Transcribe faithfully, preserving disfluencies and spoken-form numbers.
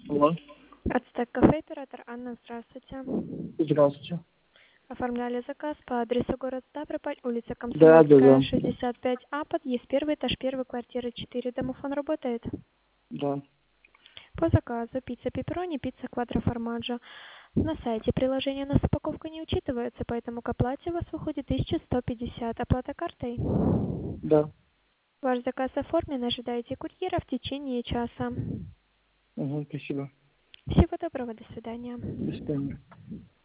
Алло. Ацтек кафе, оператор Анна, здравствуйте. Здравствуйте. Оформляли заказ по адресу город Ставрополь, улица Да, да, Комсомольская, да. шестьдесят пять А, подъезд первый, этаж первый, квартира четыре. Домофон работает? Да. По заказу пицца пепперони, пицца квадроформаджо. На сайте приложение у нас упаковка не учитывается, поэтому к оплате у вас выходит тысяча сто пятьдесят. Оплата картой? Да. Ваш заказ оформлен, ожидайте курьера в течение часа. Угу, спасибо. Всего доброго, до свидания. До свидания.